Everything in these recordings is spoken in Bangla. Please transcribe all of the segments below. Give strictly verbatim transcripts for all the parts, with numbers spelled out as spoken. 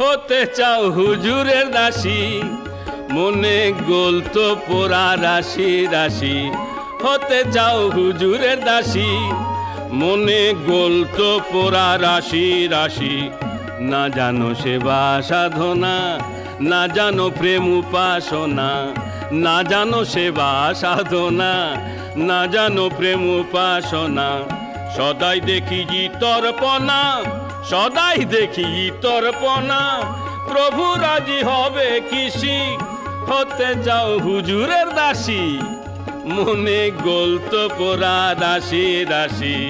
হতে চাও হুজুরের দাসী, মনে গোলত পোড়া রাশি রাশি। হতে চাও হুজুরের দাসী, মনে গোলত পোড়া রাশি রাশি। না জানো সেবা সাধনা, না জানো প্রেম উপাসনা, না জানো সেবা সাধনা, না জানো প্রেম উপাসনা। সদাই দেখি তর্পণা, সদাই দেখি তর্পণা, প্রভু রাজি হবে কিসি। হতে যাও হুজুরের দাসী, মনে গোলত পোড়া রাশি রাশি।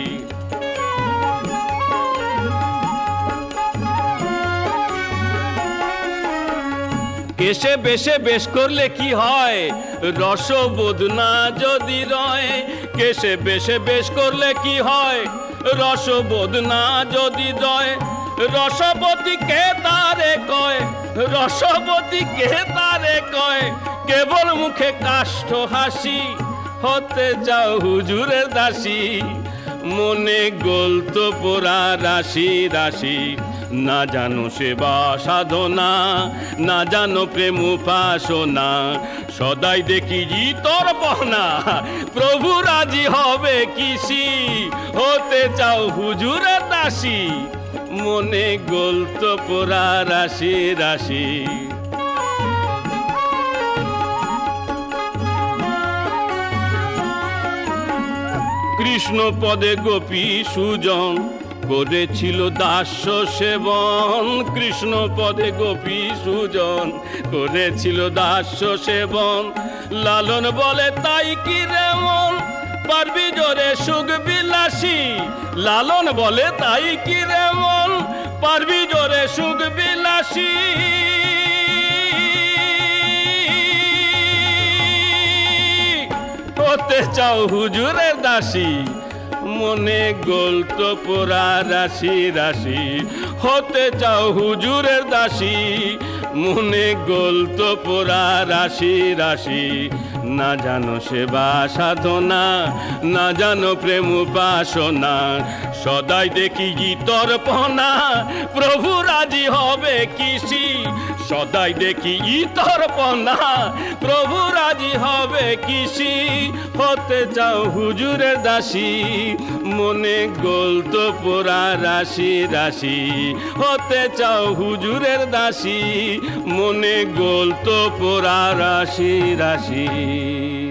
কেশে বেশে বেশ করলে কি হয়, রসবোধ না যদি রয়। কেশে বেশে বেশ করলে কি হয়, রসবোধ না যদি রয়। রসবতী কে তারে কয়, রসবতী কে তারে কয়, কেবল মুখে কাষ্ঠ হাসি। হতে যাও হুজুরের দাসী, মনে গোলত পোড়া রাশি রাশি। না জানো সেবা সাধনা, না জানো প্রেম উপাসনা। সদাই দেখি তর্পণা, প্রভু রাজি হবে কিসি। হতে চাও হুজুরের দাসী, মনে গোলত পোড়া রাশি রাশি। কৃষ্ণ পদে গোপী সুজন করেছিল দাস্য সেবন। কৃষ্ণ পদে গোপী সুজন করেছিল দাস্য সেবন। লালন বলে তাই কি রে মন, পারবি জোরে সুখ বিলাসী। লালন বলে তাই কি রে মন, পারবি জোরে সুখ বিলাসী। হতে চাও হুজুরের দাসী, মনে গোলত পোড়া রাশি রাশি। হতে চাও হুজুরের দাসী, মনে গোলত পোড়া রাশি রাশি। না জানো সেবা সাধনা, না জানো প্রেম উপাসনা। সদাই দেখি তর্পণা, প্রভু রাজি হবে কিসি। সদাই দেখি তর্পণা, প্রভু রাজি হবে কিসি। হতে চাও হুজুরের দাসী, মনে গোলত পোড়া রাশি রাশি। হতে চাও হুজুরের দাসী, মনে গোলত পোড়া রাশি রাশি।